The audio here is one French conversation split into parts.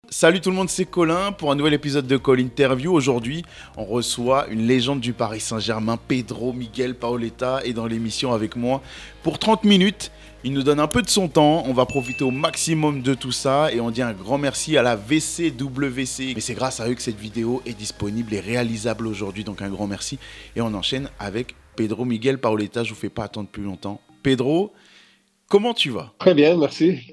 Salut tout le monde, c'est Colin pour un nouvel épisode de Call Interview. Aujourd'hui, on reçoit une légende du Paris Saint-Germain, Pedro Miguel Paoletta, est dans l'émission avec moi pour 30 minutes. Il nous donne un peu de son temps, on va profiter au maximum de tout ça et on dit un grand merci à la VCWC. Et c'est grâce à eux que cette vidéo est disponible et réalisable aujourd'hui, donc un grand merci. Et on enchaîne avec Pedro Miguel Paoletta, je vous fais pas attendre plus longtemps. Pedro, comment tu vas? Très bien, merci.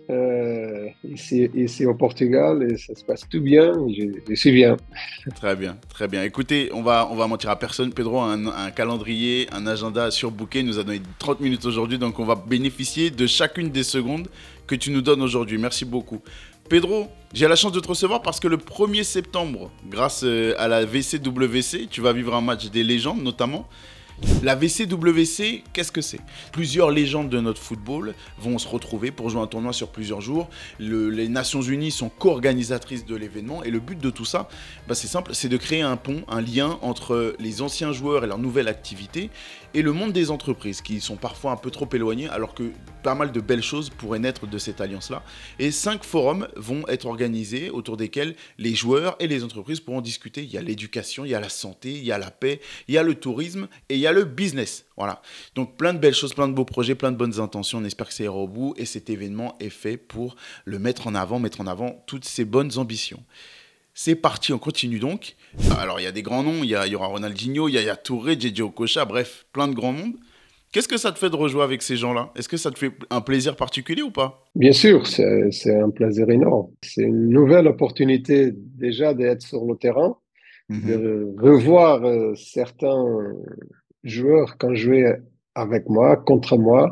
Ici au Portugal, et ça se passe tout bien. Je suis bien. Très bien, très bien. Écoutez, on va mentir à personne. Pedro a un calendrier, un agenda surbooké. Il nous a donné 30 minutes aujourd'hui, donc on va bénéficier de chacune des secondes que tu nous donnes aujourd'hui. Merci beaucoup. Pedro, j'ai la chance de te recevoir parce que le 1er septembre, grâce à la VCWC, tu vas vivre un match des légendes notamment. La VCWC, qu'est-ce que c'est? Plusieurs légendes de notre football vont se retrouver pour jouer un tournoi sur plusieurs jours. Les Nations Unies sont co-organisatrices de l'événement et le but de tout ça, c'est simple, c'est de créer un pont, un lien entre les anciens joueurs et leur nouvelle activité et le monde des entreprises qui sont parfois un peu trop éloignés alors que pas mal de belles choses pourraient naître de cette alliance-là. Et 5 forums vont être organisés autour desquels les joueurs et les entreprises pourront discuter. Il y a l'éducation, il y a la santé, il y a la paix, il y a le tourisme et il y a le business. Voilà. Donc plein de belles choses, plein de beaux projets, plein de bonnes intentions. On espère que ça ira au bout et cet événement est fait pour le mettre en avant toutes ces bonnes ambitions. C'est parti, on continue donc. Alors il y a des grands noms, il y aura Ronaldinho, il y a Touré, Diego Okocha, bref, plein de grands noms. Qu'est-ce que ça te fait de rejouer avec ces gens-là? Est-ce que ça te fait un plaisir particulier ou pas? Bien sûr, c'est un plaisir énorme. C'est une nouvelle opportunité déjà d'être sur le terrain, Mhm. de revoir certains joueurs qui ont joué avec moi, contre moi,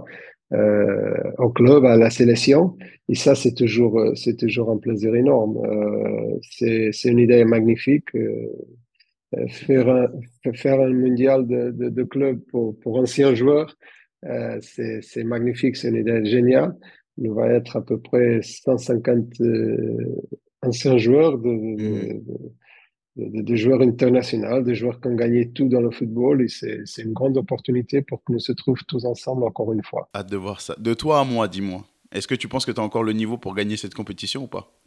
au club, à la sélection. Et ça, c'est toujours un plaisir énorme. C'est une idée magnifique. Faire faire un mondial de club pour anciens joueurs, c'est magnifique, c'est une idée géniale. Il va être à peu près 150 anciens joueurs, Mhm. de joueurs internationaux, de joueurs qui ont gagné tout dans le football. Et c'est une grande opportunité pour que nous se trouvions tous ensemble encore une fois. Hâte de voir ça. De toi à moi, dis-moi. Est-ce que tu penses que tu as encore le niveau pour gagner cette compétition ou pas?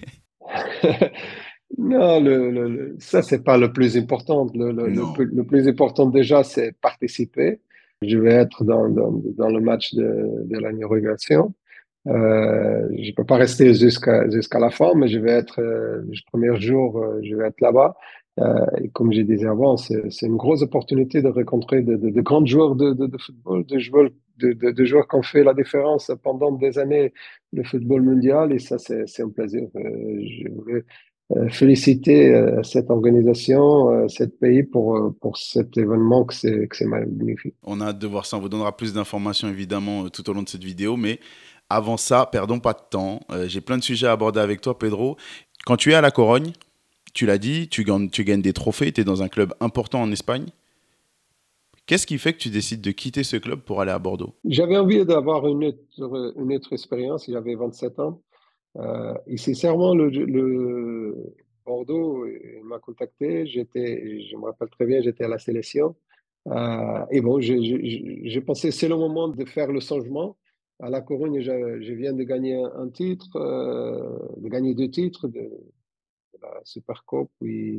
Non, ça, c'est pas le plus important. Non. Le plus important déjà, c'est participer. Je vais être dans le match de l'inauguration. Je peux pas rester jusqu'à la fin, mais je vais être le premier jour, je vais être là-bas. Et comme je disais avant, c'est une grosse opportunité de rencontrer de grands joueurs de football, de joueurs qui ont fait la différence pendant des années le football mondial. Et ça, c'est un plaisir. Je voulais féliciter cette organisation, cet pays pour cet événement que c'est magnifique. On a hâte de voir ça. On vous donnera plus d'informations évidemment tout au long de cette vidéo. Mais avant ça, perdons pas de temps. J'ai plein de sujets à aborder avec toi, Pedro. Quand tu es à la Corogne, tu l'as dit, tu gagnes des trophées, tu es dans un club important en Espagne. Qu'est-ce qui fait que tu décides de quitter ce club pour aller à Bordeaux? J'avais envie d'avoir une autre expérience. J'avais 27 ans. Et sincèrement, le Bordeaux il m'a contacté. Je me rappelle très bien, j'étais à la sélection. Et bon, j'ai pensé c'est le moment de faire le changement. À La Corogne, je viens de gagner un titre, de gagner deux titres, la Supercoupe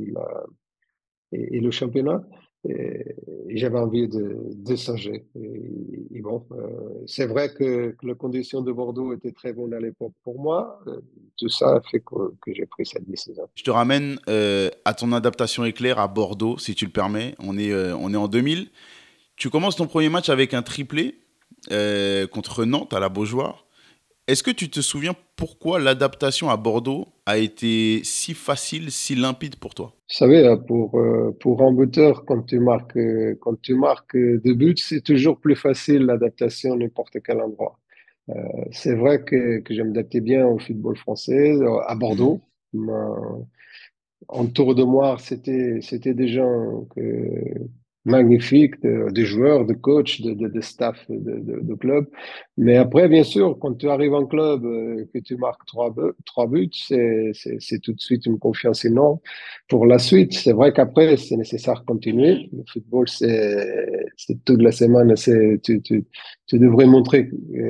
et le championnat. Et, et j'avais envie de changer. Et bon, c'est vrai que les conditions de Bordeaux étaient très bonnes à l'époque pour moi. Tout ça a fait que j'ai pris cette décision. Je te ramène à ton adaptation éclair à Bordeaux, si tu le permets. On est en 2000. Tu commences ton premier match avec un triplé contre Nantes à la Beaujoire. Est-ce que tu te souviens pourquoi l'adaptation à Bordeaux a été si facile, si limpide pour toi? Vous savez, pour un buteur, quand tu marques deux buts, c'est toujours plus facile l'adaptation à n'importe quel endroit. C'est vrai que je m'adaptais bien au football français, à Mhm. Bordeaux. Mais autour de moi, c'était des gens magnifique de joueurs, de coachs, de staff de club. Mais après, bien sûr, quand tu arrives en club, que tu marques trois buts, c'est tout de suite une confiance énorme pour la suite. C'est vrai qu'après, c'est nécessaire de continuer. Le football, c'est toute la semaine. Tu devrais montrer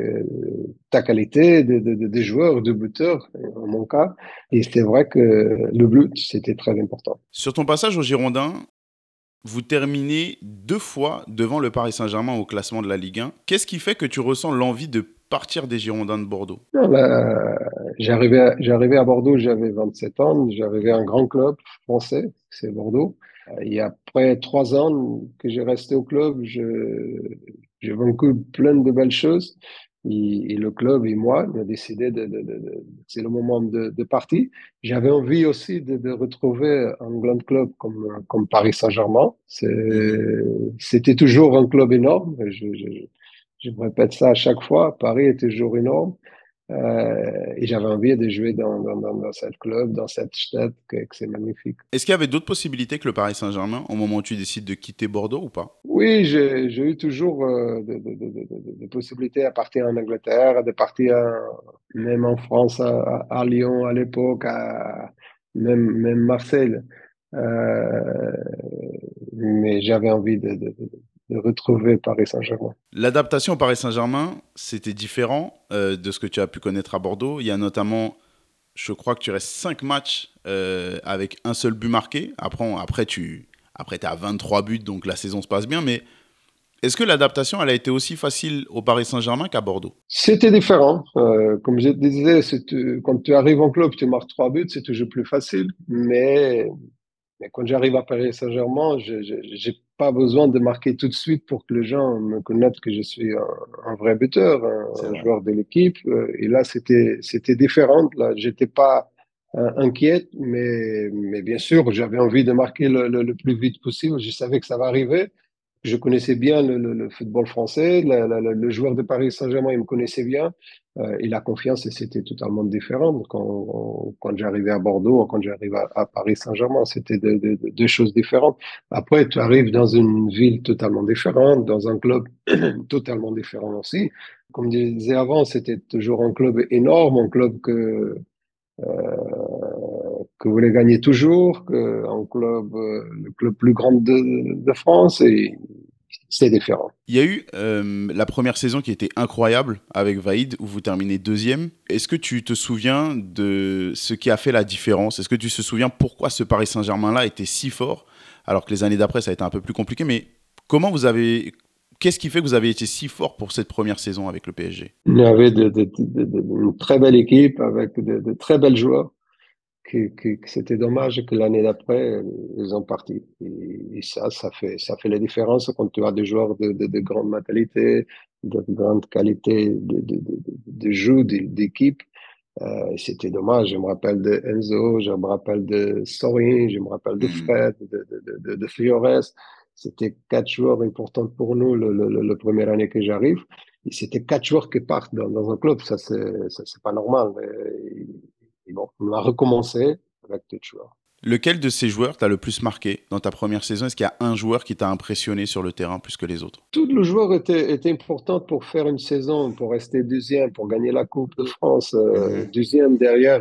ta qualité de joueur, de buteur, en mon cas. Et c'est vrai que le but, c'était très important. Sur ton passage au Girondins, vous terminez 2 fois devant le Paris Saint-Germain au classement de la Ligue 1. Qu'est-ce qui fait que tu ressens l'envie de partir des Girondins de Bordeaux? Non, là, j'arrivais à Bordeaux, j'avais 27 ans, j'arrivais à un grand club français, c'est Bordeaux. Et après 3 ans que j'ai resté au club, j'ai vaincu plein de belles choses. Et le club et moi, on a décidé c'est le moment de partir. J'avais envie aussi de retrouver un grand club comme Paris Saint-Germain. Mhm. C'était toujours un club énorme. Je me répète ça à chaque fois. Paris est toujours énorme. Et j'avais envie de jouer dans ce club, dans cette stade, que c'est magnifique. Est-ce qu'il y avait d'autres possibilités que le Paris Saint-Germain au moment où tu décides de quitter Bordeaux ou pas? Oui, j'ai eu toujours des possibilités à partir en Angleterre, de partir même en France, à Lyon à l'époque, même Marseille. Euh, mais j'avais envie de retrouver Paris Saint-Germain. L'adaptation au Paris Saint-Germain, c'était différent de ce que tu as pu connaître à Bordeaux. Il y a notamment, je crois que tu restes 5 matchs avec un seul but marqué. Après tu as 23 buts, donc la saison se passe bien. Mais est-ce que l'adaptation, elle a été aussi facile au Paris Saint-Germain qu'à Bordeaux? C'était différent. Comme je te disais, quand tu arrives en club, tu marques 3 buts, c'est toujours plus facile. Mais quand j'arrive à Paris Saint-Germain, je n'ai pas besoin de marquer tout de suite pour que les gens me connaissent que je suis un vrai buteur, C'est un vrai. joueur de l'équipe. Et là, c'était différent. Là, j'étais pas inquiète, mais bien sûr, j'avais envie de marquer le plus vite possible. Je savais que ça va arriver. Je connaissais bien le football français, le joueur de Paris Saint-Germain, il me connaissait bien, et la confiance, c'était totalement différent. Quand j'arrivais à Bordeaux, quand j'arrive à Paris Saint-Germain, c'était deux choses différentes. Après, tu arrives dans une ville totalement différente, dans un club totalement différent aussi. Comme je disais avant, c'était toujours un club énorme, un club que voulait gagner toujours, un club, le club plus grand de France, et c'est différent. Il y a eu la première saison qui était incroyable avec Vaïd, où vous terminez deuxième. Est-ce que tu te souviens de ce qui a fait la différence? Est-ce que tu te souviens pourquoi ce Paris Saint-Germain-là était si fort, alors que les années d'après, ça a été un peu plus compliqué, mais comment vous avez... Qu'est-ce qui fait que vous avez été si fort pour cette première saison avec le PSG? Il y avait une très belle équipe avec de très belles joueurs. Que c'était dommage que l'année d'après, ils ont parti. Et ça fait la différence quand tu as des joueurs de grande mentalité, de grande qualité de jeu, d'équipe. C'était dommage. Je me rappelle de Enzo, je me rappelle de Sorin, je me rappelle de Hmm. Fred, de Fiores. C'était 4 joueurs importants pour nous le première année que j'arrive. Et c'était 4 joueurs qui partent dans un club. Ça, c'est pas normal. Et bon, on a recommencé avec 2 joueurs. Lequel de ces joueurs t'a le plus marqué dans ta première saison? Est-ce qu'il y a un joueur qui t'a impressionné sur le terrain plus que les autres? Tout le joueur était important pour faire une saison, pour rester deuxième, pour gagner la Coupe de France. Mhm. Deuxième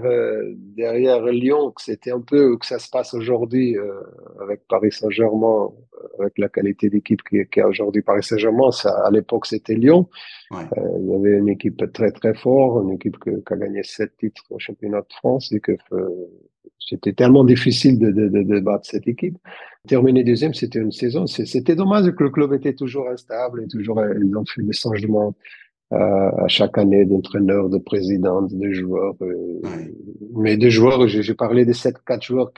derrière Lyon, que c'était un peu que ça se passe aujourd'hui avec Paris Saint-Germain, avec la qualité d'équipe qui a aujourd'hui Paris Saint-Germain. À l'époque, c'était Lyon. Ouais. Il y avait une équipe très très forte, une équipe qui a gagné 7 titres au championnat de France et que c'était tellement difficile de battre cette équipe. Terminer deuxième, c'était une saison. C'était dommage que le club était toujours instable et toujours, ils ont fait des changements à chaque année d'entraîneur, de président, de joueurs. Ouais. Mais des joueurs, j'ai parlé de 7, 4 joueurs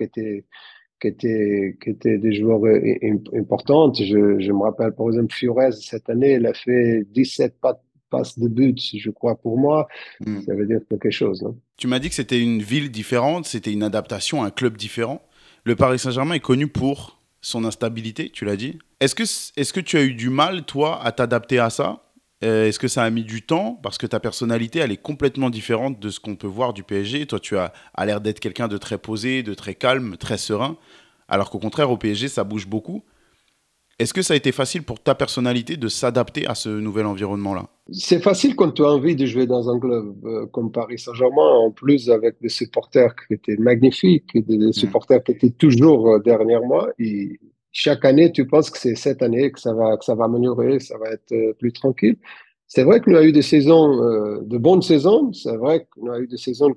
qui étaient des joueurs importants. Je me rappelle, par exemple, Fiorez, cette année, il a fait 17 passes de but, je crois, pour moi. Hmm. Ça veut dire quelque chose, non? Tu m'as dit que c'était une ville différente, c'était une adaptation, un club différent. Le Paris Saint-Germain est connu pour son instabilité, tu l'as dit. Est-ce que tu as eu du mal, toi, à t'adapter à ça? Est-ce que ça a mis du temps? Parce que ta personnalité, elle est complètement différente de ce qu'on peut voir du PSG. Toi, tu as l'air d'être quelqu'un de très posé, de très calme, très serein. Alors qu'au contraire, au PSG, ça bouge beaucoup. Est-ce que ça a été facile pour ta personnalité de s'adapter à ce nouvel environnement-là? C'est facile quand tu as envie de jouer dans un club comme Paris Saint-Germain, en plus avec des supporters qui étaient magnifiques, et des Hmm. supporters qui étaient toujours derrière moi. Et chaque année, tu penses que c'est cette année que ça va améliorer, ça va être plus tranquille. C'est vrai qu'on a eu des saisons, de bonnes saisons. C'est vrai qu'on a eu des saisons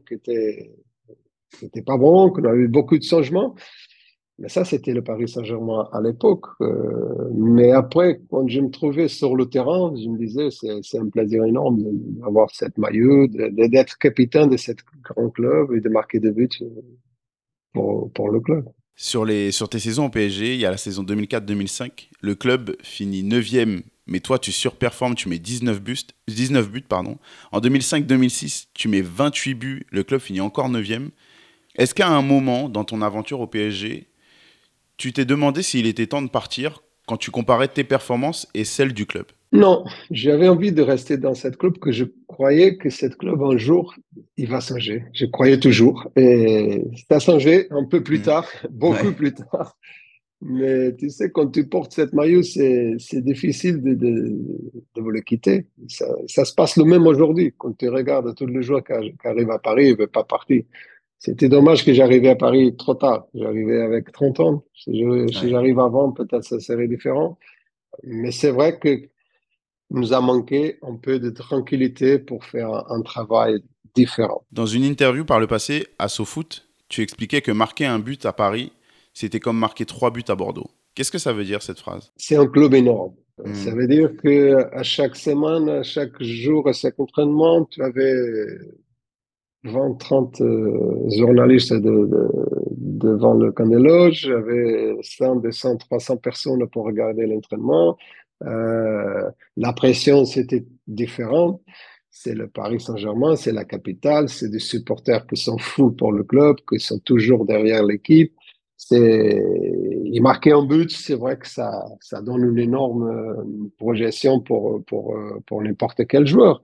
qui étaient pas bonnes, qu'on a eu beaucoup de changements. Mais ça, c'était le Paris Saint-Germain à l'époque. Mais après, quand je me trouvais sur le terrain, je me disais, c'est un plaisir énorme d'avoir cette maillot, d'être capitaine de ce grand club et de marquer des buts pour le club. Sur tes saisons au PSG, il y a la saison 2004-2005. Le club finit neuvième, mais toi, tu surperformes, tu mets 19 buts. Pardon. En 2005-2006, tu mets 28 buts, le club finit encore neuvième. Est-ce qu'à un moment dans ton aventure au PSG, tu t'es demandé s'il était temps de partir quand tu comparais tes performances et celles du club? Non, j'avais envie de rester dans cette club que je croyais que cette club un jour, il va changer. Je croyais toujours. Et ça a changé un peu plus Hmm. tard, beaucoup Ouais. plus tard. Mais tu sais, quand tu portes cette maillot, c'est difficile de vous le quitter. Ça se passe le même aujourd'hui. Quand tu regardes tous les joueurs qui arrivent à Paris, ils ne veulent pas partir. C'était dommage que j'arrivais à Paris trop tard. J'arrivais avec 30 ans. Si Ouais. j'arrive avant, peut-être ça serait différent. Mais c'est vrai que nous a manqué un peu de tranquillité pour faire un travail différent. Dans une interview par le passé à SoFoot, tu expliquais que marquer un but à Paris, c'était comme marquer 3 buts à Bordeaux. Qu'est-ce que ça veut dire cette phrase? C'est un club énorme. Ça Hmm. veut dire que à chaque semaine, à chaque jour, à chaque entraînement, tu avais 20, 30 journalistes devant le camp des loges. J'avais 100, 200, 300 personnes pour regarder l'entraînement. La pression, c'était différent. C'est le Paris Saint-Germain, c'est la capitale, c'est des supporters qui sont fous pour le club, qui sont toujours derrière l'équipe. Il marquait un but, c'est vrai que ça donne une énorme projection pour n'importe quel joueur.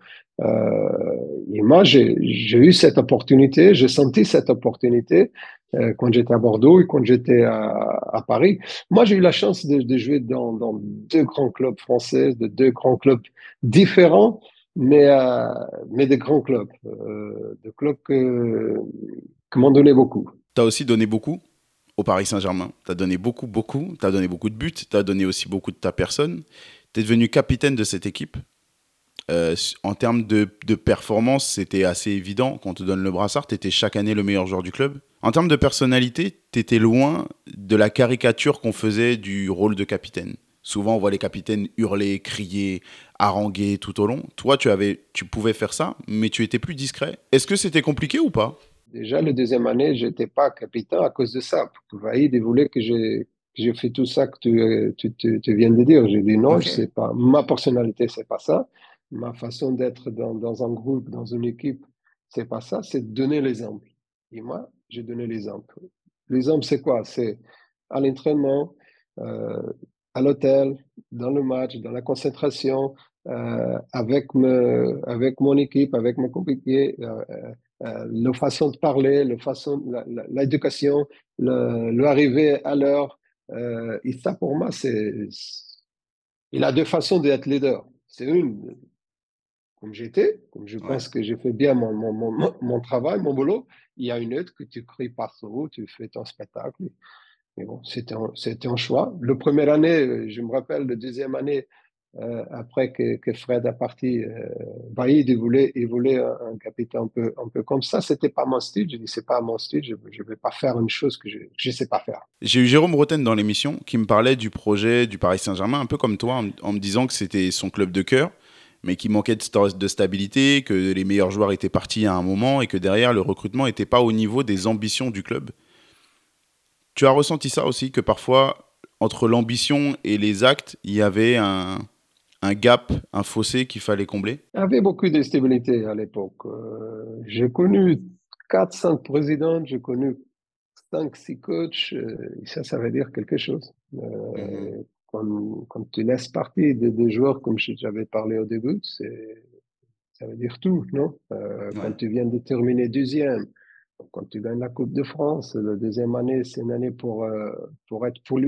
Et moi, j'ai eu cette opportunité, j'ai senti cette opportunité quand j'étais à Bordeaux et quand j'étais à Paris. Moi, j'ai eu la chance de jouer dans deux grands clubs français, de deux grands clubs différents, mais des grands clubs, de clubs qui m'ont donné beaucoup. T'as aussi donné beaucoup au Paris Saint-Germain. T'as donné beaucoup, beaucoup. T'as donné beaucoup de buts. T'as donné aussi beaucoup de ta personne. T'es devenu capitaine de cette équipe. En termes de performance, c'était assez évident. Quand on te donne le brassard, t'étais chaque année le meilleur joueur du club. En termes de personnalité, t'étais loin de la caricature qu'on faisait du rôle de capitaine. Souvent, on voit les capitaines hurler, crier, haranguer tout au long. Toi, tu pouvais faire ça, mais tu étais plus discret. Est-ce que c'était compliqué ou pas? Déjà, la deuxième année, j'étais pas capitaine à cause de ça. Vaïd voulait que j'ai fait tout ça que tu viens de dire. J'ai dit non, Ok. je sais pas. Ma personnalité, c'est pas ça. Ma façon d'être dans un groupe, dans une équipe, c'est pas ça. C'est de donner l'exemple. Et moi, j'ai donné l'exemple. L'exemple, c'est quoi? C'est à l'entraînement, euh, à l'hôtel, dans le match, dans la concentration, avec mon équipe, avec mes coéquipiers. La façon de parler, l'éducation, l'arrivée à l'heure. Et ça, pour moi, il a deux façons d'être leader. C'est une, comme j'étais, comme je Ouais. pense que j'ai fait bien mon travail, mon boulot. Il y a une autre que tu cries partout, tu fais ton spectacle. Mais bon, c'était un choix. La première année, je me rappelle, la deuxième année, après que Fred a parti, Vaïd, il voulait un capitaine un peu comme ça. C'était pas mon style. Je dis, c'est pas mon style. Je ne vais pas faire une chose que je sais pas faire. J'ai eu Jérôme Roten dans l'émission qui me parlait du projet du Paris Saint-Germain, un peu comme toi, en me disant que c'était son club de cœur, mais qu'il manquait de stabilité, que les meilleurs joueurs étaient partis à un moment et que derrière, le recrutement n'était pas au niveau des ambitions du club. Tu as ressenti ça aussi, que parfois, entre l'ambition et les actes, il y avait un gap, un fossé qu'il fallait combler? Il y avait beaucoup d'instabilité à l'époque. J'ai connu 4, 5 présidents, j'ai connu 5, 6 coachs. Et ça veut dire quelque chose. Mhm. Quand tu laisses partir des joueurs, comme j'avais parlé au début, ça veut dire tout, non? Quand Ouais. tu viens de terminer deuxième, quand tu gagnes la Coupe de France, la deuxième année, c'est une année pour être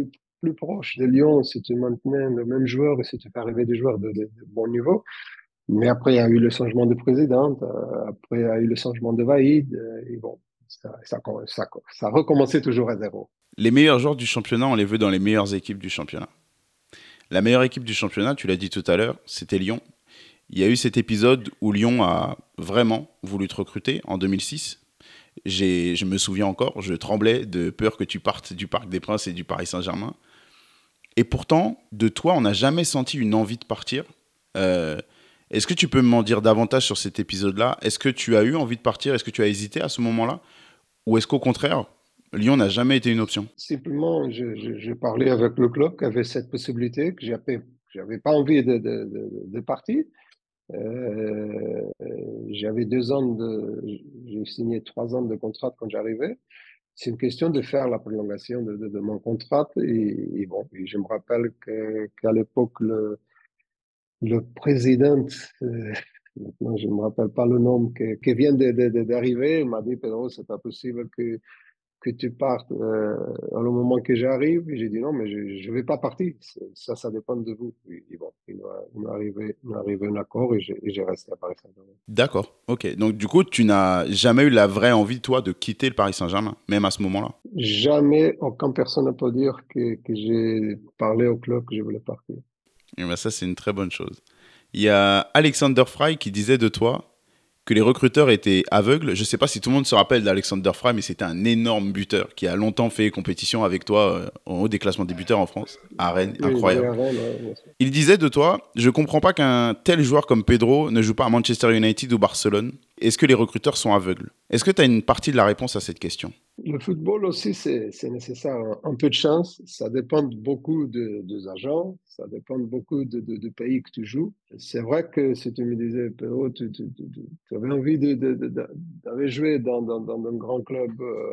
plus proche de Lyon si tu maintenais le même joueur et si tu fais arriver des joueurs de bon niveau. Mais après, il y a eu le changement de président, après, il y a eu le changement de Vaïd, et bon, ça a recommencé toujours à zéro. Les meilleurs joueurs du championnat, on les veut dans les meilleures équipes du championnat. La meilleure équipe du championnat, tu l'as dit tout à l'heure, c'était Lyon. Il y a eu cet épisode où Lyon a vraiment voulu te recruter en 2006. Je me souviens encore, je tremblais de peur que tu partes du Parc des Princes et du Paris Saint-Germain. Et pourtant, de toi, on n'a jamais senti une envie de partir. Euh, Est-ce que tu peux m'en dire davantage sur cet épisode-là? Est-ce que tu as eu envie de partir? Est-ce que tu as hésité à ce moment-là? Ou est-ce qu'au contraire, Lyon n'a jamais été une option? Simplement, je parlais avec le club qui avait cette possibilité, que j'avais pas envie de partir. Euh, J'avais 2 ans j'ai signé 3 ans de contrat quand j'arrivais. C'est une question de faire la prolongation de mon contrat. Et bon, et je me rappelle qu'à l'époque, le président, maintenant je ne me rappelle pas le nom, qui vient d'arriver, il m'a dit, Pedro, c'est pas possible que tu partes au moment que j'arrive. Et j'ai dit non, mais je vais pas partir. Ça dépend de vous. Et bon, il m'est arrivé un accord et j'ai resté à Paris Saint-Germain. D'accord, ok. Donc du coup, tu n'as jamais eu la vraie envie, toi, de quitter le Paris Saint-Germain, même à ce moment-là. Jamais, aucun personne ne peut dire que j'ai parlé au club que je voulais partir. Et ben ça, c'est une très bonne chose. Il y a Alexander Fry qui disait de toi que les recruteurs étaient aveugles. Je ne sais pas si tout le monde se rappelle d'Alexander Fry, mais c'était un énorme buteur qui a longtemps fait compétition avec toi en haut des classements des buteurs en France, à Rennes, Oui, il jouait incroyable. à Rennes, ouais, bien sûr. Il disait de toi, je comprends pas qu'un tel joueur comme Pedro ne joue pas à Manchester United ou Barcelone. Est-ce que les recruteurs sont aveugles? Est-ce que tu as une partie de la réponse à cette question? Le football aussi, c'est nécessaire. Un peu de chance, ça dépend beaucoup des agents, ça dépend beaucoup du pays que tu joues. C'est vrai que si tu me disais, Pedro, tu avais envie d'aller jouer dans un grand club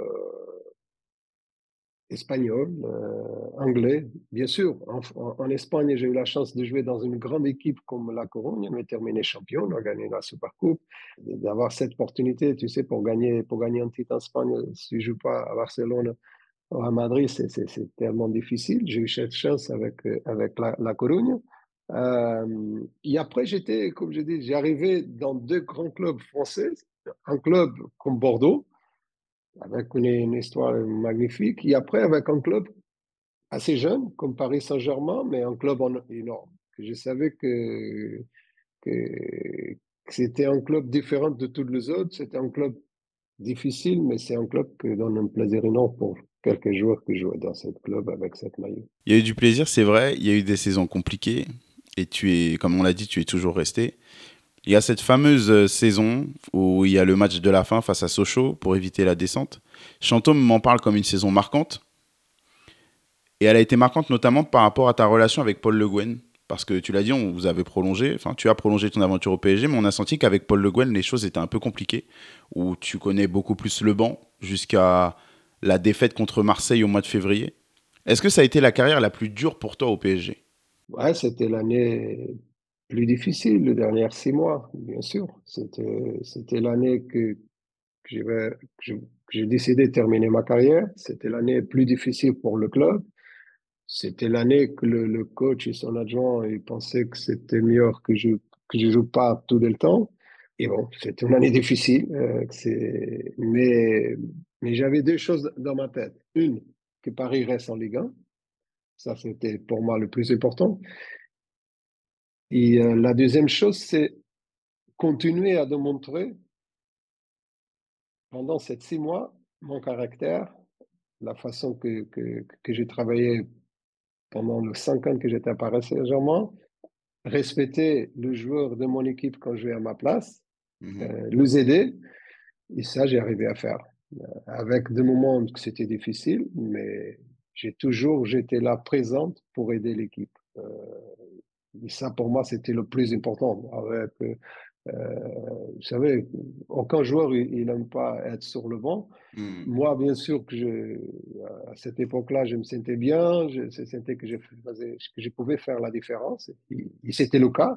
espagnol, anglais, bien sûr. En Espagne, j'ai eu la chance de jouer dans une grande équipe comme La Coruña, on a terminé champion, on a gagné la Supercoupe. D'avoir cette opportunité, tu sais, pour gagner un titre en Espagne, si tu ne joues pas à Barcelone ou à Madrid, c'est tellement difficile. J'ai eu cette chance avec la Coruña. Et après, comme je dis, j'ai arrivé dans 2 grands clubs français, un club comme Bordeaux, avec une histoire magnifique, et après avec un club assez jeune, comme Paris Saint-Germain, mais un club énorme. Que je savais que c'était un club différent de tous les autres. C'était un club difficile, mais c'est un club qui donne un plaisir énorme pour quelques joueurs qui jouent dans ce club avec cette maillot. Il y a eu du plaisir, c'est vrai. Il y a eu des saisons compliquées. Et tu es, comme on l'a dit, tu es toujours resté. Il y a cette fameuse saison où il y a le match de la fin face à Sochaux pour éviter la descente. Chantôme m'en parle comme une saison marquante. Et elle a été marquante notamment par rapport à ta relation avec Paul Le Guen. Parce que tu l'as dit, vous avez prolongé, enfin tu as prolongé ton aventure au PSG, mais on a senti qu'avec Paul Le Guen, les choses étaient un peu compliquées. Où tu connais beaucoup plus le banc jusqu'à la défaite contre Marseille au mois de février. Est-ce que ça a été la carrière la plus dure pour toi au PSG? Ouais, c'était l'année plus difficile, les dernières 6 mois, bien sûr. C'était l'année que j'ai décidé de terminer ma carrière. C'était l'année plus difficile pour le club. C'était l'année que le coach et son adjoint ils pensaient que c'était meilleur que je joue pas tout le temps. Et bon, c'était une année difficile. Mais j'avais 2 choses dans ma tête. Une, que Paris reste en Ligue 1. Ça, c'était pour moi le plus important. Et la deuxième chose, c'est continuer à démontrer pendant ces 6 mois mon caractère, la façon que j'ai travaillé pendant les 5 ans que j'étais à Paris Saint-Germain, respecter le joueur de mon équipe quand je vais à ma place, Mhm. les aider. Et ça, j'ai arrivé à faire. Avec des moments que c'était difficile, mais j'étais là présente pour aider l'équipe. Et ça, pour moi, c'était le plus important. Vous savez, aucun joueur, il n'aime pas être sur le banc. Mhm. Moi, bien sûr, à cette époque-là, je me sentais bien, je sentais que je pouvais faire la différence. Et c'était le cas,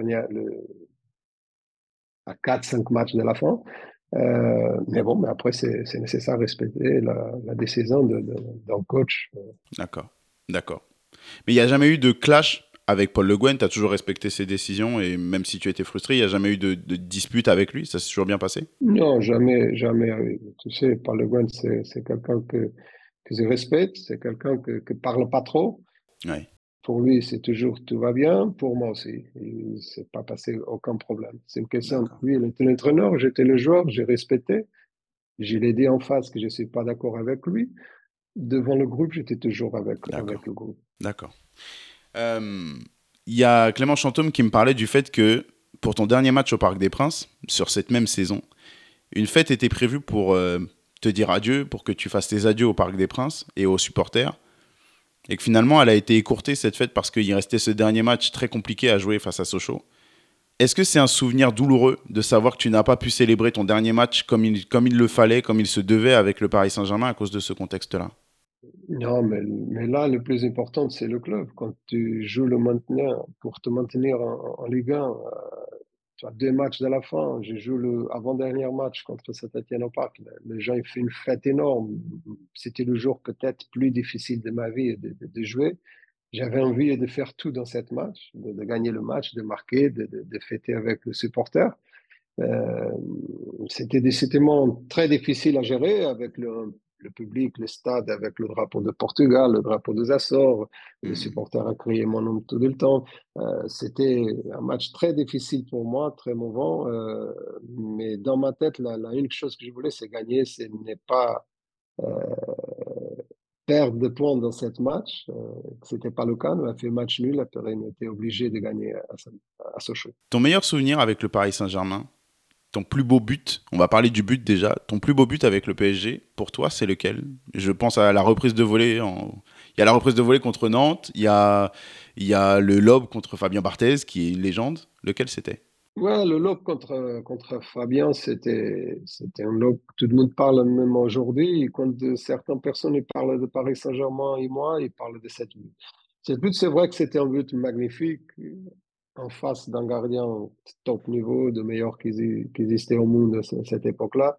à 4, 5 matchs de la fin. Mais bon, mais après, c'est nécessaire de respecter la décision d'un coach. D'accord, d'accord. Mais il n'y a jamais eu de clash avec Paul Le Guen, tu as toujours respecté ses décisions et même si tu étais frustré, il n'y a jamais eu de dispute avec lui, ça s'est toujours bien passé? Non, jamais, jamais. Tu sais, Paul Le Guen, c'est quelqu'un que je respecte, c'est quelqu'un que parle pas trop. Ouais, Pour lui, c'est toujours tout va bien. Pour moi aussi, il s'est pas passé aucun problème. C'est une question. d'accord, Lui, il était l'entraîneur, j'étais le joueur, j'ai respecté. Je l'ai dit en face que je suis pas d'accord avec lui. Devant le groupe, j'étais toujours d'accord, avec le groupe. d'accord. Euh, Il y a Clément Chantôme qui me parlait du fait que pour ton dernier match au Parc des Princes, sur cette même saison, une fête était prévue pour te dire adieu, pour que tu fasses tes adieux au Parc des Princes et aux supporters. Et que finalement, elle a été écourtée cette fête parce qu'il restait ce dernier match très compliqué à jouer face à Sochaux. Est-ce que c'est un souvenir douloureux de savoir que tu n'as pas pu célébrer ton dernier match comme il le fallait, comme il se devait avec le Paris Saint-Germain à cause de ce contexte-là? Non, mais là, le plus important, c'est le club. Quand tu joues le maintien, pour te maintenir en Ligue 1, tu as deux matchs de la fin. Je joue le avant-dernier match contre Saint-Étienne au Parc. Les gens, ils font une fête énorme. C'était le jour peut-être plus difficile de ma vie de jouer. J'avais envie de faire tout dans cette match, de gagner le match, de marquer, de fêter avec le supporter. Euh, c'était des moments très difficiles à gérer avec le public, le stade, avec le drapeau de Portugal, le drapeau des Açores, les Hmm. supporters à crier mon nom tout le temps. C'était un match très difficile pour moi, très mouvant. Mais dans ma tête, la unique chose que je voulais, c'est gagner, ce n'est pas perdre de points dans cette match. Ce n'était pas le cas. On a fait match nul. La Pérenne était obligée de gagner à Sochaux. Ton meilleur souvenir avec le Paris Saint-Germain, ton plus beau but, on va parler du but déjà, ton plus beau but avec le PSG, pour toi, c'est lequel? Je pense à la reprise de volée. Il y a la reprise de volée contre Nantes, il y a le lob contre Fabien Barthez, qui est une légende. Lequel c'était? Ouais, le lob contre Fabien, c'était un lob que tout le monde parle même aujourd'hui. Et quand certaines personnes ils parlent de Paris Saint-Germain et moi, ils parlent de cette but. Cette but, c'est vrai que c'était un but magnifique en face d'un gardien top niveau, de meilleur qui existait au monde à cette époque-là.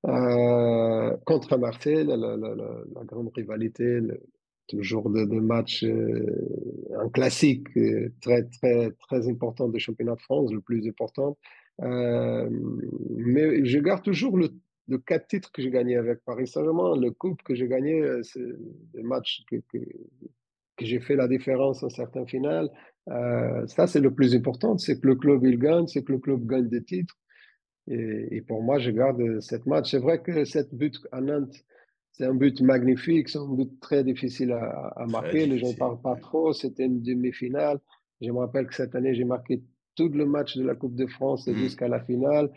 Contre Marseille, la grande rivalité, toujours de match, un classique très, très, très important du championnat de France, le plus important. Euh, mais je garde toujours le quatre titres que j'ai gagné avec Paris Saint-Germain, le coupe que j'ai gagné, c'est des matchs que j'ai fait la différence en certaines finales. Ça, c'est le plus important, c'est que le club il gagne, c'est que le club gagne des titres. Et pour moi, je garde cette match. C'est vrai que cette but à Nantes, c'est un but magnifique, c'est un but très difficile à Très marquer. Les gens ne difficile. parlent pas Ouais. trop. C'était une demi-finale. Je me rappelle que cette année, j'ai marqué tout le match de la Coupe de France Hmm. jusqu'à la finale.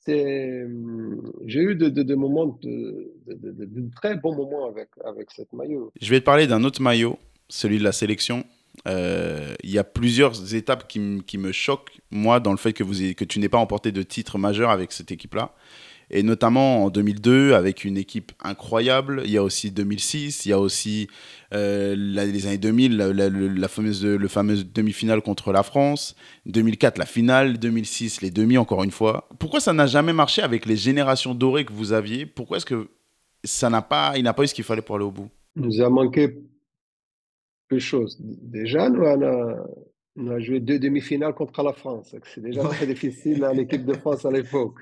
J'ai eu de moments, de très bons moments avec cette maillot. Je vais te parler d'un autre maillot, celui de la sélection. Il y a plusieurs étapes qui me choquent, moi, dans le fait que tu n'aies pas emporté de titre majeur avec cette équipe-là. Et notamment en 2002, avec une équipe incroyable. Il y a aussi 2006, il y a aussi les années 2000, le fameuse demi-finale contre la France. 2004, la finale. 2006, les demi, encore une fois. Pourquoi ça n'a jamais marché avec les générations dorées que vous aviez? Pourquoi est-ce que il n'a pas eu ce qu'il fallait pour aller au bout? Il nous a manqué peu de choses. Déjà, on a joué deux demi-finales contre la France. C'est déjà Ouais. très difficile à l'équipe de France à l'époque.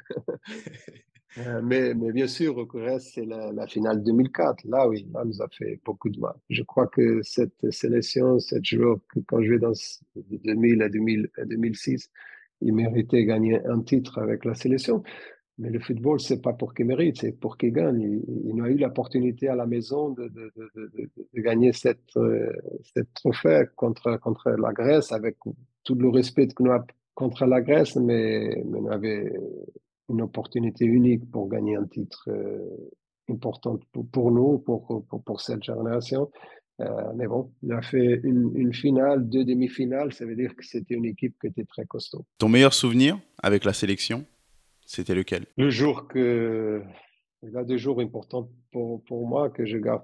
Mais bien sûr, au reste, c'est la finale 2004. Là, oui, là, nous a fait beaucoup de mal. Je crois que cette sélection, cette joueur, quand je vais de 2000 à 2006, il méritait de gagner un titre avec la sélection. Mais le football, c'est pas pour qu'il mérite, c'est pour qu'il gagne. Il a eu l'opportunité à la maison de gagner cette trophée contre la Grèce avec tout le respect que nous avons contre la Grèce, mais on avait une opportunité unique pour gagner un titre important pour nous, pour cette génération. Mais bon, on a fait une finale, deux demi-finales, ça veut dire que c'était une équipe qui était très costaud. Ton meilleur souvenir avec la sélection, c'était lequel? Le jour que, il y a des jours importants pour moi que je garde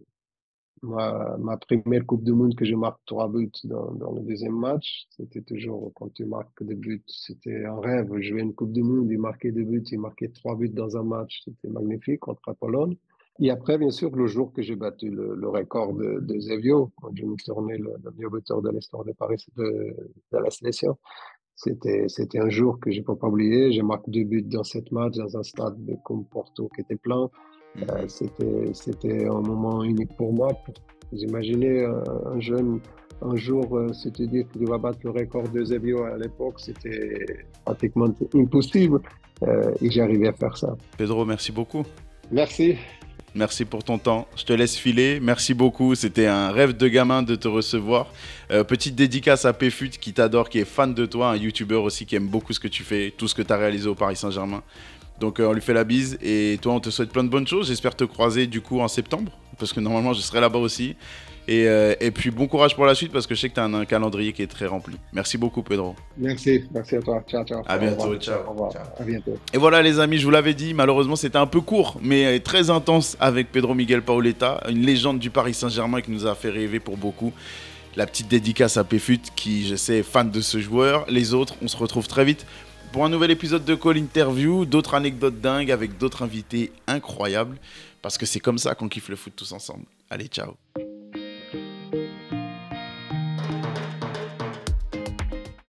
ma première Coupe du Monde que je marque trois buts dans le deuxième match. C'était toujours quand tu marques des buts, c'était un rêve. Jouer une Coupe du Monde, il marquait des buts, il marquait trois buts dans un match, c'était magnifique contre la Pologne. Et après, bien sûr, le jour que j'ai battu le record de Zevio, quand je me tournais le meilleur buteur de l'histoire de Paris, de la sélection, c'était un jour que je ne peux pas oublier. J'ai marqué 2 buts dans cette match, dans un stade comme Porto qui était plein. Mhm. C'était un moment unique pour moi. Vous imaginez un jeune, un jour, se te dire qu'il va battre le record de Zevio à l'époque, c'était pratiquement impossible. Et j'ai arrivé à faire ça. Pedro, merci beaucoup. Merci. Merci pour ton temps. Je te laisse filer. Merci beaucoup. C'était un rêve de gamin de te recevoir. Petite dédicace à Péfut qui t'adore, qui est fan de toi, un youtubeur aussi qui aime beaucoup ce que tu fais, tout ce que tu as réalisé au Paris Saint-Germain. Donc on lui fait la bise et toi on te souhaite plein de bonnes choses. J'espère te croiser du coup en septembre parce que normalement je serai là-bas aussi. Et puis bon courage pour la suite parce que je sais que tu as un calendrier qui est très rempli. Merci beaucoup Pedro. Merci. Merci à toi. Ciao, ciao. À Au revoir. bientôt, ciao. Au revoir. Ciao. À bientôt. Et voilà les amis, je vous l'avais dit, malheureusement c'était un peu court, mais très intense avec Pedro Miguel Paoletta, une légende du Paris Saint-Germain qui nous a fait rêver pour beaucoup. La petite dédicace à Péfut qui, je sais, est fan de ce joueur. Les autres, on se retrouve très vite pour un nouvel épisode de Call Interview, d'autres anecdotes dingues avec d'autres invités incroyables, parce que c'est comme ça qu'on kiffe le foot tous ensemble. Allez, ciao.